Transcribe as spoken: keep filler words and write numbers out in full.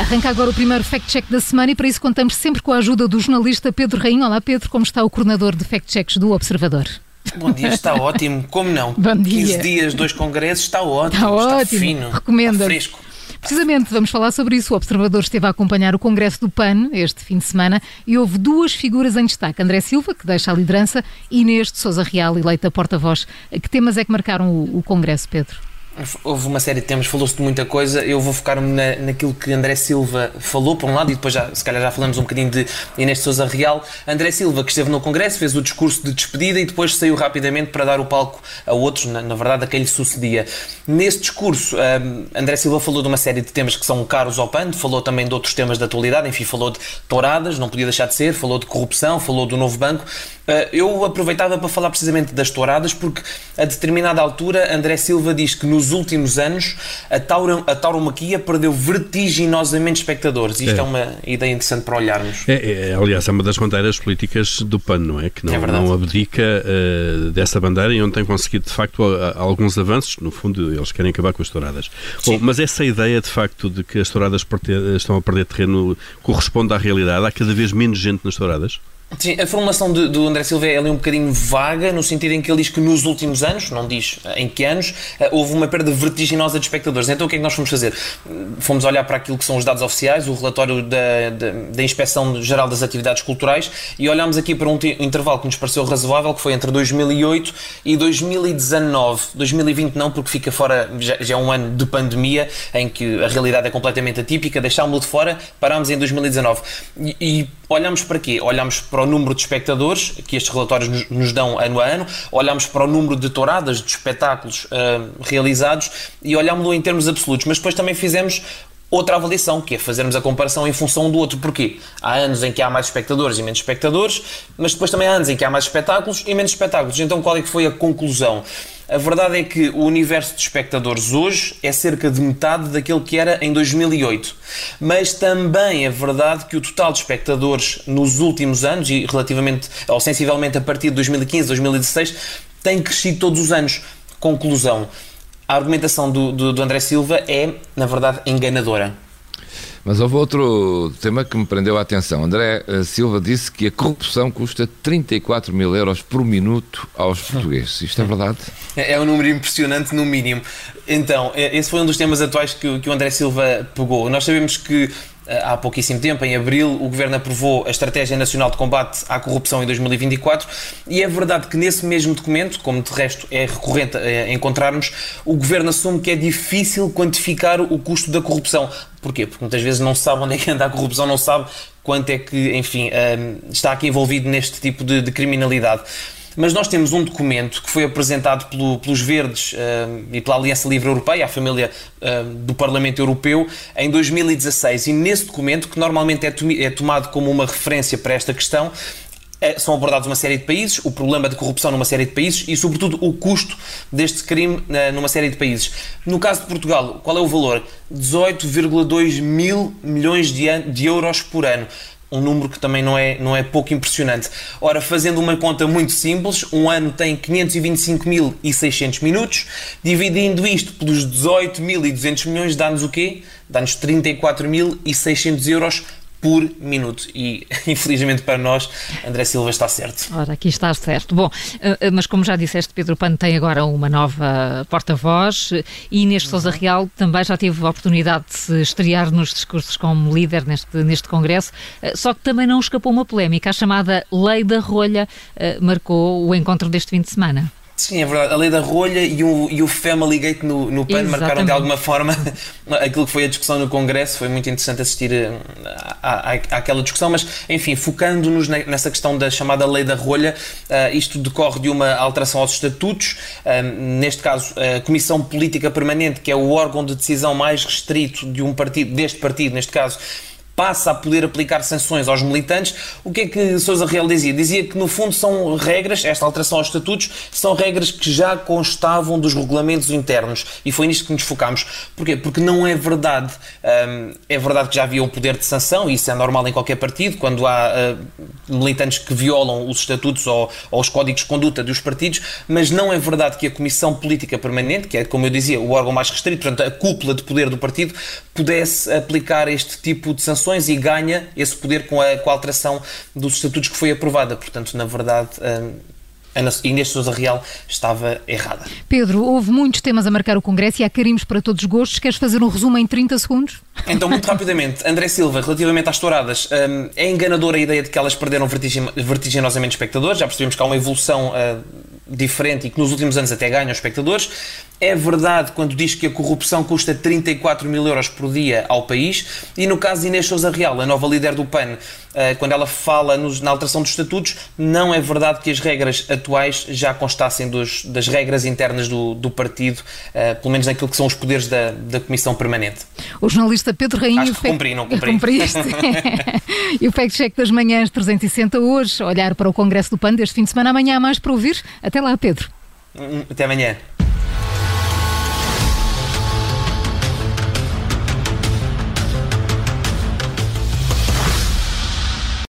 Arranca agora o primeiro fact-check da semana e para isso contamos sempre com a ajuda do jornalista Pedro Rainho. Olá Pedro, como está o coordenador de fact-checks do Observador? Bom dia, está ótimo, como não? Bom dia. quinze dias, dois congressos, está ótimo, está, está ótimo. fino, Recomenda. está fresco. Precisamente, vamos falar sobre isso. O Observador esteve a acompanhar o Congresso do P A N este fim de semana e houve duas figuras em destaque. André Silva, que deixa a liderança, e Inês de Sousa Real, eleita porta-voz. Que temas é que marcaram o, o Congresso, Pedro? Houve uma série de temas, falou-se de muita coisa. Eu vou focar-me na, naquilo que André Silva falou, por um lado, e depois já, se calhar já falamos um bocadinho de Inês de Sousa Real. André Silva, que esteve no Congresso, fez o discurso de despedida e depois saiu rapidamente para dar o palco a outros, na, na verdade, a quem lhe sucedia. Nesse discurso, um, André Silva falou de uma série de temas que são caros ao P A N, falou também de outros temas da atualidade, enfim, falou de touradas, não podia deixar de ser, falou de corrupção, falou do novo banco. Eu aproveitava para falar precisamente das touradas, porque a determinada altura André Silva diz que nos últimos anos a, taura, a tauromaquia perdeu vertiginosamente espectadores. Isto é, é uma ideia interessante para olharmos. É, é, aliás, é uma das bandeiras políticas do P A N, não é? Que não, é não abdica uh, dessa bandeira e onde tem conseguido, de facto, a, a alguns avanços. No fundo, eles querem acabar com as touradas. Bom, mas essa ideia, de facto, de que as touradas estão a perder terreno corresponde à realidade? Há cada vez menos gente nas touradas? Sim, a formulação de, do André Silva é ali um bocadinho vaga, no sentido em que ele diz que nos últimos anos, não diz em que anos, houve uma perda vertiginosa de espectadores. Então o que é que nós fomos fazer? Fomos olhar para aquilo que são os dados oficiais, o relatório da, da, da Inspeção Geral das Atividades Culturais, e olhámos aqui para um te- intervalo que nos pareceu razoável, que foi entre dois mil e oito e dois mil e dezanove. dois mil e vinte não, porque fica fora, já, já é um ano de pandemia, em que a realidade é completamente atípica, deixámos-lo de fora, parámos em dois mil e dezanove. E, e olhámos para quê? Olhámos para o número de espectadores que estes relatórios nos, nos dão ano a ano, olhámos para o número de touradas, de espetáculos uh, realizados e olhámos-lo em termos absolutos, mas depois também fizemos outra avaliação, que é fazermos a comparação em função do outro. Porquê? Há anos em que há mais espectadores e menos espectadores, mas depois também há anos em que há mais espetáculos e menos espetáculos. Então qual é que foi a conclusão? A verdade é que o universo de espectadores hoje é cerca de metade daquele que era em dois mil e oito. Mas também é verdade que o total de espectadores nos últimos anos, e relativamente, ou sensivelmente a partir de dois mil e quinze, dois mil e dezasseis, tem crescido todos os anos. Conclusão. A argumentação do, do, do André Silva é, na verdade, enganadora. Mas houve outro tema que me prendeu a atenção. André Silva disse que a corrupção custa trinta e quatro mil euros por minuto aos portugueses. Isto é verdade? É um número impressionante, no mínimo. Então, esse foi um dos temas atuais que, que o André Silva pegou. Nós sabemos que há pouquíssimo tempo, em abril, o Governo aprovou a Estratégia Nacional de Combate à Corrupção em dois mil e vinte e quatro e é verdade que nesse mesmo documento, como de resto é recorrente é, encontrarmos, o Governo assume que é difícil quantificar o custo da corrupção. Porquê? Porque muitas vezes não se sabe onde é que anda a corrupção, não se sabe quanto é que, enfim, um, está aqui envolvido neste tipo de, de criminalidade. Mas nós temos um documento que foi apresentado pelo, pelos Verdes uh, e pela Aliança Livre Europeia, a família uh, do Parlamento Europeu, em dois mil e dezasseis. E nesse documento, que normalmente é, tom- é tomado como uma referência para esta questão, é, são abordados uma série de países, o problema de corrupção numa série de países e, sobretudo, o custo deste crime uh, numa série de países. No caso de Portugal, qual é o valor? dezoito vírgula dois mil milhões de, an- de euros por ano. Um número que também não é, não é pouco impressionante. Ora, fazendo uma conta muito simples, um ano tem quinhentos e vinte e cinco mil e seiscentos minutos, dividindo isto pelos dezoito mil e duzentos milhões, dá-nos o quê? Dá-nos trinta e quatro mil e seiscentos euros por minuto. E, infelizmente para nós, André Silva está certo. Ora, aqui está certo. Bom, mas como já disseste, Pedro P A N tem agora uma nova porta-voz e Inês de Sousa Real também já teve a oportunidade de se estrear nos discursos como líder neste, neste Congresso, só que também não escapou uma polémica. A chamada Lei da Rolha marcou o encontro deste fim de semana. Sim, é verdade. A Lei da Rolha e o, e o Family Gate no, no P A N Exatamente. marcaram de alguma forma aquilo que foi a discussão no Congresso. Foi muito interessante assistir à, à, àquela discussão, mas, enfim, focando-nos nessa questão da chamada Lei da Rolha, uh, isto decorre de uma alteração aos estatutos, uh, neste caso, a Comissão Política Permanente, que é o órgão de decisão mais restrito de um partido, deste partido, neste caso, passa a poder aplicar sanções aos militantes. O que é que Sousa Real dizia? Dizia que, no fundo, são regras, esta alteração aos estatutos, são regras que já constavam dos regulamentos internos. E foi nisto que nos focámos. Porquê? Porque não é verdade. Um, é verdade que já havia um poder de sanção, e isso é normal em qualquer partido, quando há uh, militantes que violam os estatutos ou, ou os códigos de conduta dos partidos, mas não é verdade que a Comissão Política Permanente, que é, como eu dizia, o órgão mais restrito, portanto, a cúpula de poder do partido, pudesse aplicar este tipo de sanções, e ganha esse poder com a, com a alteração dos estatutos que foi aprovada. Portanto, na verdade, a Inês de Sousa Real estava errada. Pedro, houve muitos temas a marcar o Congresso e há carimbos para todos os gostos. Queres fazer um resumo em trinta segundos? Então, muito rapidamente, André Silva, relativamente às touradas, é enganadora a ideia de que elas perderam vertiginosamente espectadores. Já percebemos que há uma evolução diferente e que nos últimos anos até ganham espectadores. É verdade quando diz que a corrupção custa trinta e quatro mil euros por dia ao país, e no caso de Inês de Sousa Real, a nova líder do P A N, quando ela fala nos, na alteração dos estatutos, não é verdade que as regras atuais já constassem dos, das regras internas do, do partido, pelo menos naquilo que são os poderes da, da Comissão Permanente. O jornalista Pedro Rainho... Acho que cumpri, não cumpri. Cumpriste. E o Fact Check das Manhãs trezentos e sessenta hoje, olhar para o Congresso do P A N deste fim de semana. Amanhã há mais para ouvir. Até lá, Pedro. Até amanhã.